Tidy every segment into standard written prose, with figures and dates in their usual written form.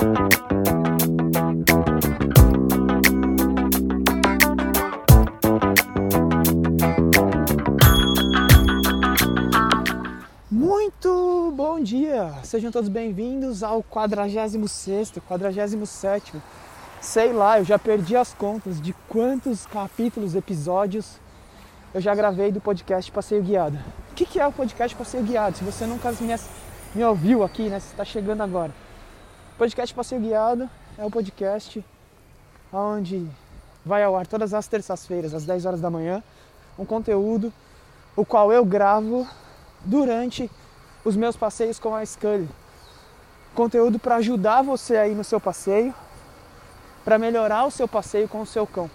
Muito bom dia! Sejam todos bem-vindos ao 46º, 47º. Sei lá, eu já perdi as contas de quantos capítulos, episódios eu já gravei do podcast Passeio Guiado. O que é o podcast Passeio Guiado? Se você nunca me ouviu aqui, né? Você está chegando agora. O podcast Passeio Guiado é o podcast onde vai ao ar todas as terças-feiras, às 10 horas da manhã, um conteúdo o qual eu gravo durante os meus passeios com a Scully. Conteúdo para ajudar você aí no seu passeio, para melhorar o seu passeio com o seu cão.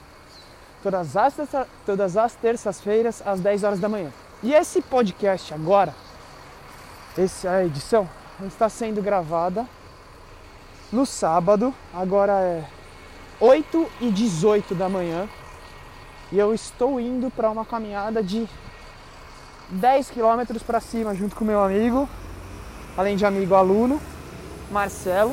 Todas as terças-feiras, às 10 horas da manhã. E esse podcast agora, essa edição, está sendo gravada no sábado, agora é 8h18 da manhã, e eu estou indo para uma caminhada de 10 km para cima, junto com meu amigo, além de amigo aluno, Marcelo.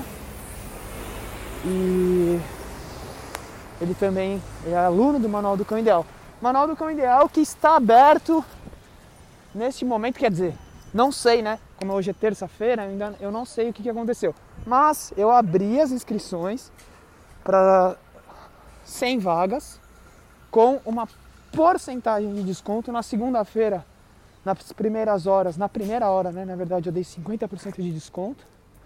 E ele também é aluno do Manual do Cão Ideal. Manual do Cão Ideal que está aberto neste momento, quer dizer, não sei, né? Como hoje é terça-feira, eu não sei o que aconteceu. Mas eu abri as inscrições para 100 vagas com uma porcentagem de desconto na segunda-feira. Nas primeiras horas, na primeira hora, né? Na verdade eu dei 50% de desconto.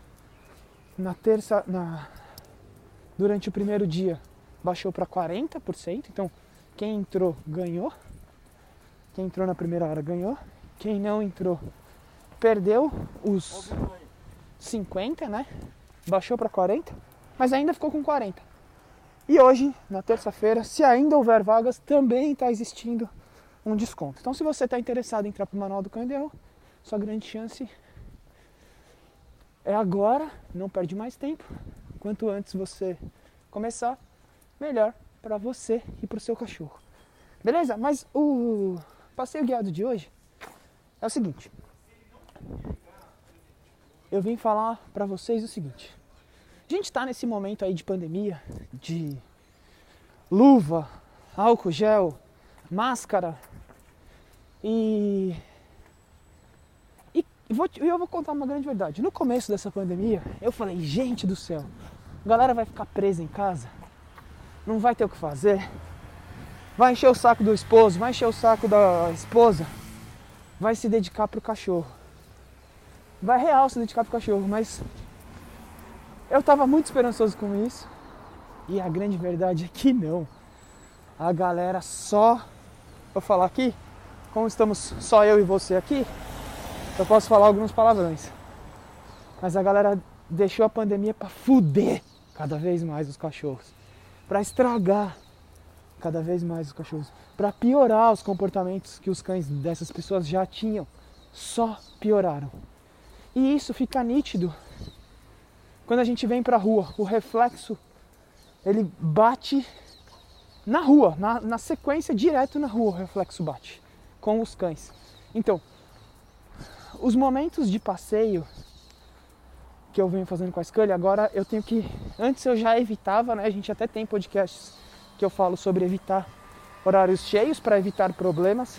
Durante o primeiro dia baixou para 40%. Então quem entrou ganhou. Quem entrou na primeira hora ganhou. Quem não entrou perdeu os 50, né? Baixou para 40, mas ainda ficou com 40. E hoje, na terça-feira, se ainda houver vagas, também está existindo um desconto. Então, se você está interessado em entrar para o Manual do Cão Ideal, sua grande chance é agora, não perde mais tempo. Quanto antes você começar, melhor para você e para o seu cachorro. Beleza? Mas o passeio guiado de hoje é o seguinte. Eu vim falar para vocês o seguinte. A gente está nesse momento aí de pandemia, de luva, álcool gel, máscara. E eu vou contar uma grande verdade. No começo dessa pandemia, eu falei, gente do céu, a galera vai ficar presa em casa, não vai ter o que fazer, vai encher o saco do esposo, vai encher o saco da esposa, vai se dedicar pro cachorro. Vai real se dedicar pro cachorro, mas eu tava muito esperançoso com isso. E a grande verdade é que não. A galera só... Vou falar aqui, como estamos só eu e você aqui, eu posso falar alguns palavrões. Mas a galera deixou a pandemia pra fuder cada vez mais os cachorros. Pra estragar cada vez mais os cachorros. Pra piorar os comportamentos que os cães dessas pessoas já tinham. Só pioraram. E isso fica nítido quando a gente vem pra rua. O reflexo, ele bate na rua, na sequência, direto na rua o reflexo bate com os cães. Então, os momentos de passeio que eu venho fazendo com a Scully, agora eu tenho que... Antes eu já evitava, né? A gente até tem podcasts que eu falo sobre evitar horários cheios para evitar problemas.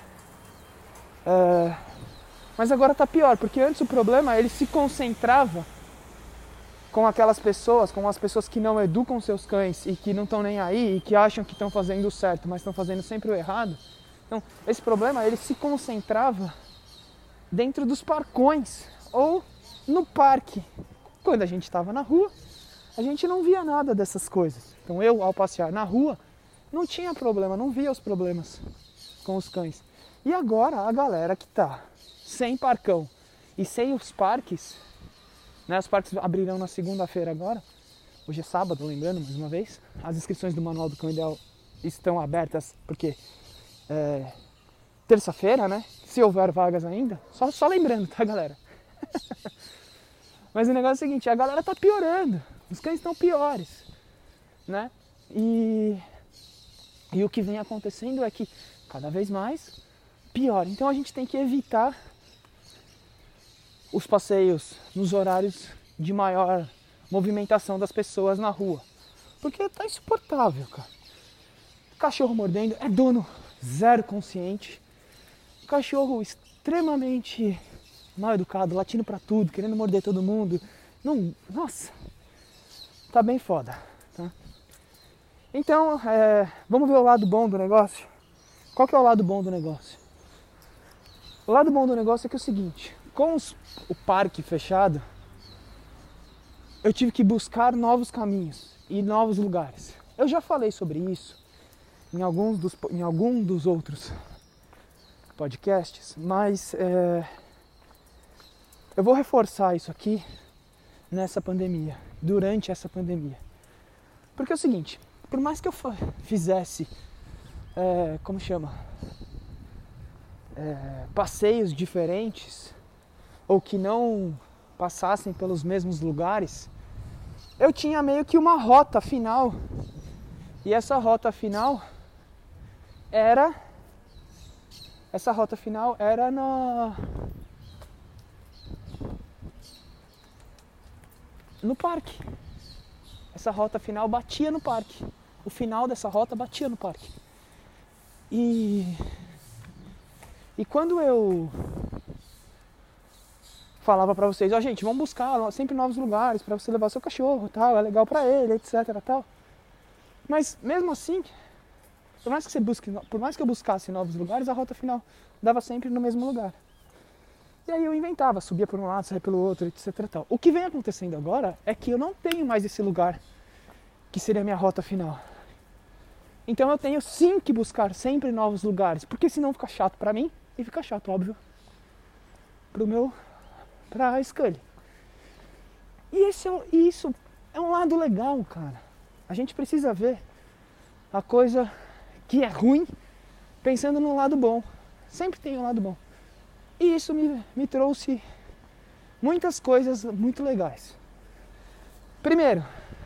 Mas agora tá pior, porque antes o problema, ele se concentrava com aquelas pessoas, com as pessoas que não educam seus cães e que não estão nem aí e que acham que estão fazendo o certo, mas estão fazendo sempre o errado. Então, esse problema, ele se concentrava dentro dos parcões ou no parque. Quando a gente estava na rua, a gente não via nada dessas coisas. Então, eu, ao passear na rua, não tinha problema, não via os problemas com os cães. E agora, a galera que tá sem parcão e sem os parques, né? Os parques abrirão na segunda-feira agora. Hoje é sábado, lembrando mais uma vez. As inscrições do Manual do Cão Ideal estão abertas porque terça-feira, né? Se houver vagas ainda. Só lembrando, tá, galera? Mas o negócio é o seguinte, a galera tá piorando. Os cães estão piores, né? E o que vem acontecendo é que cada vez mais pior. Então a gente tem que evitar os passeios nos horários de maior movimentação das pessoas na rua. Porque tá insuportável, cara. Cachorro mordendo, é dono zero consciente. Cachorro extremamente mal educado, latindo pra tudo, querendo morder todo mundo. Não, nossa, tá bem foda, tá? Então, vamos ver o lado bom do negócio? Qual que é o lado bom do negócio? O lado bom do negócio é que é o seguinte, com o parque fechado, eu tive que buscar novos caminhos e novos lugares. Eu já falei sobre isso em algum dos outros podcasts, mas eu vou reforçar isso aqui nessa pandemia, durante essa pandemia. Porque é o seguinte, por mais que eu fizesse, passeios diferentes, ou que não passassem pelos mesmos lugares, eu tinha meio que uma rota final. E essa rota final era no parque. Essa rota final batia no parque. O final dessa rota batia no parque. E quando eu falava pra vocês, gente, vamos buscar sempre novos lugares pra você levar seu cachorro, tal, é legal pra ele, etc, tal. Mas mesmo assim, por mais que eu buscasse novos lugares, a rota final dava sempre no mesmo lugar. E aí eu inventava, subia por um lado, saía pelo outro, etc, tal. O que vem acontecendo agora é que eu não tenho mais esse lugar que seria a minha rota final. Então eu tenho sim que buscar sempre novos lugares, porque senão fica chato pra mim e fica chato, óbvio, pra Scully. E isso é um lado legal, cara. A gente precisa ver a coisa que é ruim pensando no lado bom. Sempre tem um lado bom. E isso me trouxe muitas coisas muito legais. Primeiro,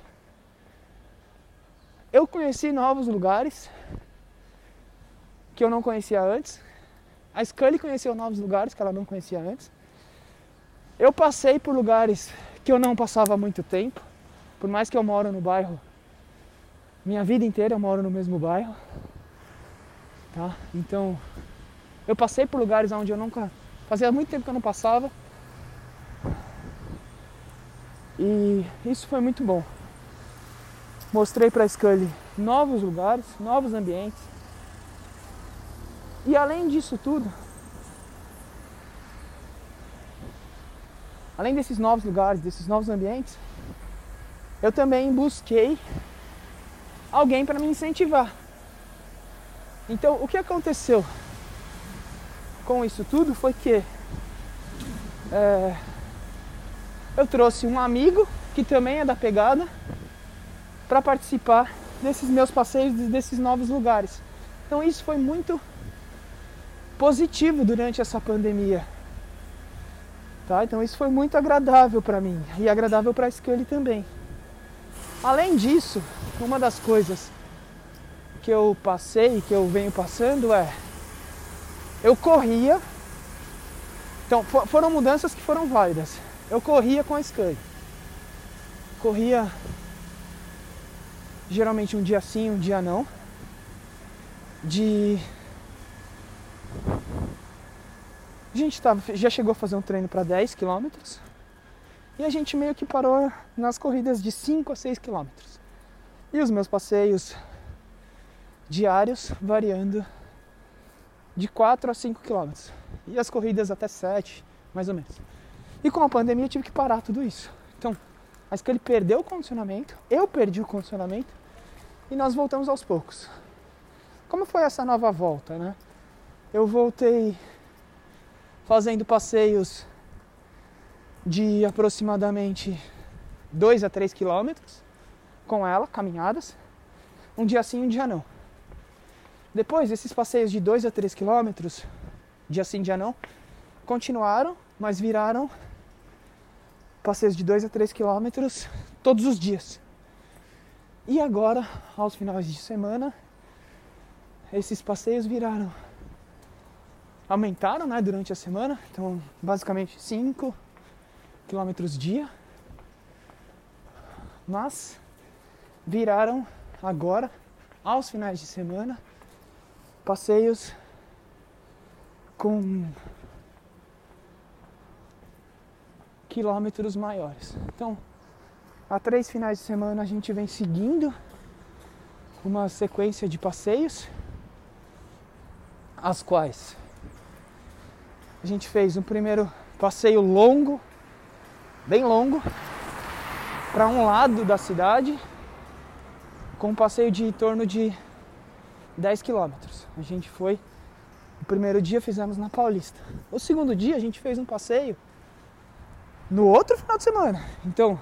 eu conheci novos lugares que eu não conhecia antes. A Scully conheceu novos lugares que ela não conhecia antes. Eu passei por lugares que eu não passava há muito tempo. Por mais que eu moro no bairro, minha vida inteira eu moro no mesmo bairro. Tá? Então, eu passei por lugares onde eu nunca... Fazia muito tempo que eu não passava. E isso foi muito bom. Mostrei pra Scully novos lugares, novos ambientes. E além disso tudo, além desses novos lugares, desses novos ambientes, eu também busquei alguém para me incentivar. Então, o que aconteceu com isso tudo foi que eu trouxe um amigo que também é da pegada para participar desses meus passeios, desses novos lugares. Então isso foi muito positivo durante essa pandemia. Tá? Então isso foi muito agradável para mim e agradável para a Scully também. Além disso, uma das coisas que eu passei, que eu venho passando eu corria. Então foram mudanças que foram válidas. Eu corria com a Scully. Corria geralmente um dia sim, um dia não. A gente já chegou a fazer um treino para 10 km e a gente meio que parou nas corridas de 5 a 6 km. E os meus passeios diários variando de 4 a 5 km. E as corridas até 7, mais ou menos. E com a pandemia eu tive que parar tudo isso. Então, a Scully perdeu o condicionamento, eu perdi o condicionamento e nós voltamos aos poucos. Como foi essa nova volta, né? Eu voltei fazendo passeios de aproximadamente 2 a 3 quilômetros com ela, caminhadas, um dia sim, um dia não. Depois, esses passeios de 2 a 3 quilômetros, dia sim, dia não, continuaram, mas viraram passeios de 2 a 3 quilômetros todos os dias. E agora, aos finais de semana, esses passeios aumentaram, né, durante a semana. Então, basicamente 5 quilômetros dia. mas viraram agora, aos finais de semana, passeios com quilômetros maiores. Então, há 3 finais de semana a gente vem seguindo uma sequência de passeios, as quais a gente fez um primeiro passeio longo, bem longo, para um lado da cidade, com um passeio de em torno de 10 quilômetros. A gente foi, o primeiro dia fizemos na Paulista. O segundo dia a gente fez um passeio no outro final de semana. Então,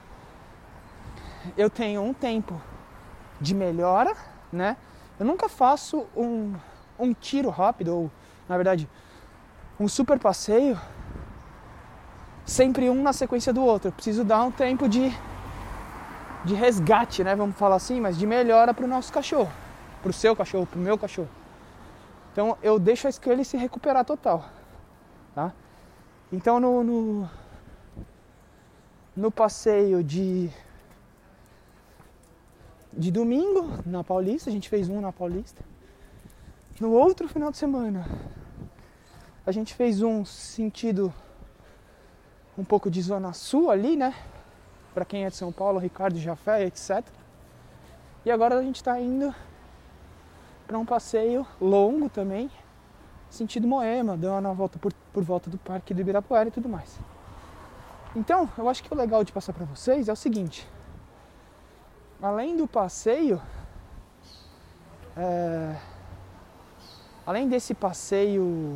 eu tenho um tempo de melhora, né? Eu nunca faço um tiro rápido, ou, na verdade, um super passeio, sempre um na sequência do outro. Eu preciso dar um tempo de resgate, né? Vamos falar assim, mas de melhora para o nosso cachorro, para o seu cachorro, para o meu cachorro. Então, eu deixo a Scully se recuperar total, tá? Então, no passeio de domingo na Paulista, a gente fez um na Paulista. No outro final de semana, a gente fez um sentido um pouco de zona sul ali, né? Pra quem é de São Paulo, Ricardo Jafé, etc. E agora a gente tá indo pra um passeio longo também, sentido Moema, dando uma volta por volta do Parque do Ibirapuera e tudo mais. Então, eu acho que o legal de passar pra vocês é o seguinte: além do passeio, além desse passeio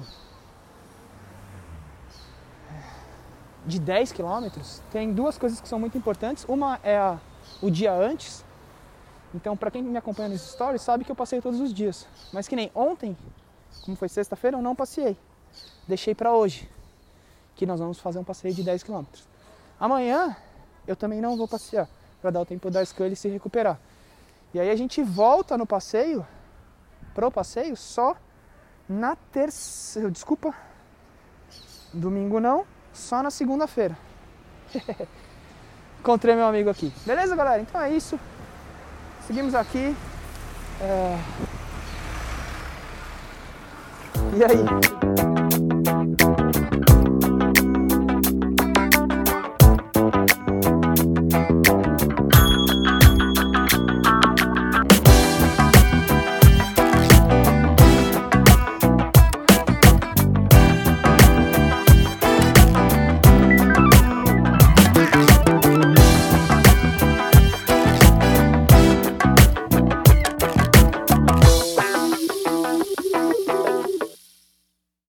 de 10 quilômetros, tem 2 coisas que são muito importantes. Uma é o dia antes. Então, para quem me acompanha nos stories, sabe que eu passeio todos os dias. Mas que nem ontem, como foi sexta-feira, eu não passei. Deixei para hoje, que nós vamos fazer um passeio de 10 quilômetros. Amanhã, eu também não vou passear, para dar o tempo da Scully se recuperar. E aí a gente volta no passeio, pro passeio, só na terça... Desculpa, domingo não, só na segunda-feira. Encontrei meu amigo aqui. Beleza, galera? Então é isso. Seguimos aqui. E aí?